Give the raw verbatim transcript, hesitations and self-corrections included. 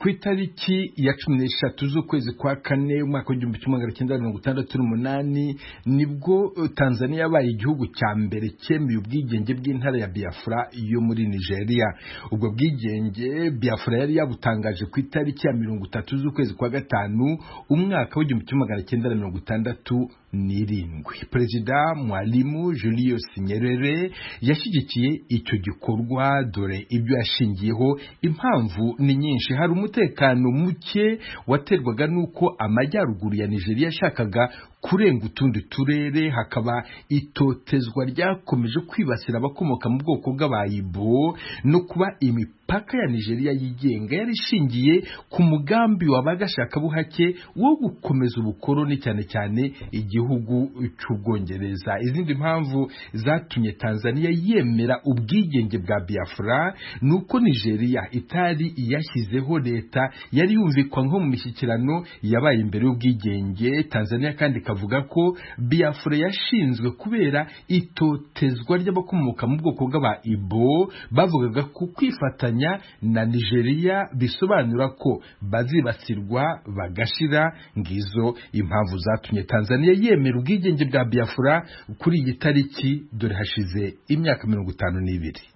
ku itariki ya cumi n'eshatu z'ukwezi kwa kane umwaka w'igihumbi kimwe magana cyenda mirongo itandatu n'umunani nibwo Tanzania yabaye igihugu cya mbere cyemeye ubwigenge bw'intara ya Biafra yo muri Nigeria. Ubwo bwigenge Biafra yari yabutangaje ku itariki ya mirongo itatu z'ukwezi kwa gatanu umwaka w'igihumbi kimwe magana cyenda mirongo itandatu n'irindwi. Perezida Mwalimu Julius Nyerere yashyigikiye icyo gikorwa, dore ibyo yashingiyeho. Impamvu ni nyinshi. Hari umutekano muke waterwaga nuko amajyaruguru ya Nigeria yashakaga kurenga utundi turere, hakaba itotezwa ryakomeje kwibasira abakomoka mu bwoko bw'abayibo, no kuba imipaka ya Nigeria yigenga yari ishingiye ku mugambi wabagashaka buhake wo gukomeza ubukoloni cyane cyane igihugu cy'Ubwongereza. Izindi mpamvu zatumye Tanzania yemera ubwigenge bwa Biafra nuko Nigeria itari yashyizeho leta yari yumvikwa nko mu mishyikirano yabaye imbere y'ubwigenge. Tanzania kandi avuga ko Biafra yashinzwe kubera itotezwa ry'abakomoka mu bwoko bw'aba-Ibo, bavugaga ko kwifatanya na Nigeria bisobanura ko bazibasirwa bagashira. Ngizo impamvu zatumye Tanzania yemera ubwigenge bwa Biafra kuri iyi tariki, dore hashize imyaka mirongo itanu n'ibiri.